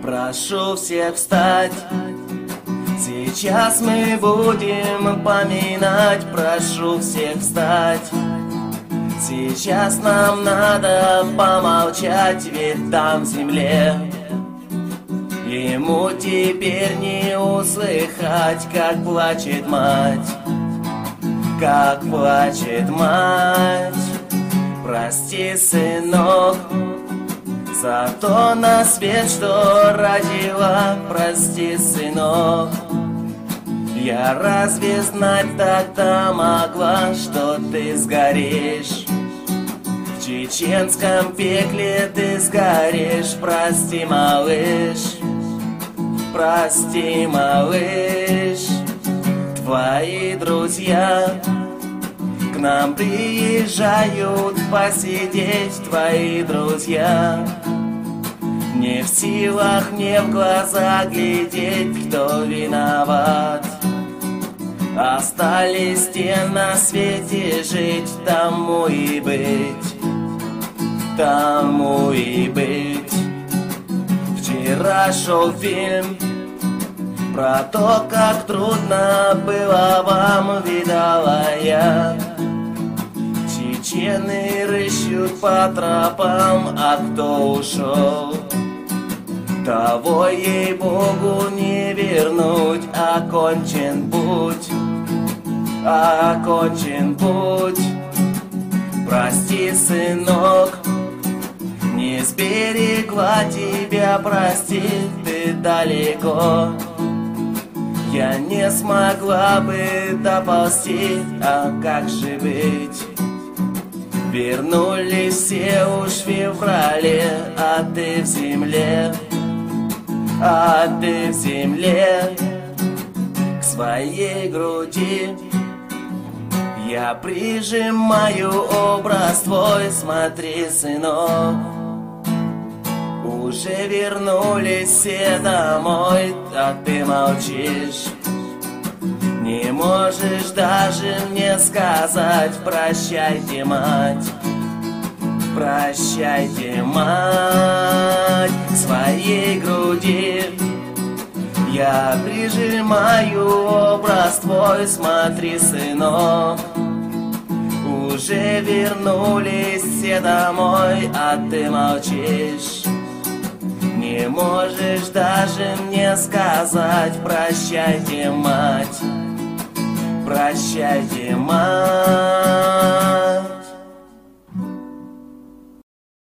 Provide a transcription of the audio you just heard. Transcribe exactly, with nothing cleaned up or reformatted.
Прошу всех встать. Сейчас мы будем поминать. Прошу всех встать. Сейчас нам надо помолчать, ведь там в земле ему теперь не услыхать, как плачет мать, как плачет мать. Прости, сынок, за то на свет, что родила. Прости, сынок, я разве знать тогда могла, что ты сгоришь? В чеченском пекле ты сгоришь. Прости, малыш, прости, малыш. Твои друзья к нам приезжают посидеть. Твои друзья не в силах мне в глаза глядеть, кто виноват. Остались те на свете жить, тому и быть, тому и быть. Вчера шел фильм про то, как трудно было вам, видала я. Чечены рыщут по тропам, а кто ушел, того, ей-богу, не вернуть. Окончен путь, окончен путь. Прости, сынок, не сберегла тебя, прости, ты далеко. Я не смогла бы доползти, а как же быть? Вернулись все уж в феврале, а ты в земле, а ты в земле. К своей груди я прижимаю образ твой. Смотри, сынок, уже вернулись все домой, а ты молчишь. Не можешь даже мне сказать: прощайте, мать, прощайте, мать. К своей груди я прижимаю образ твой. Смотри, сынок, уже вернулись все домой, а ты молчишь. Не можешь даже мне сказать: прощайте, мать, прощайте, мать.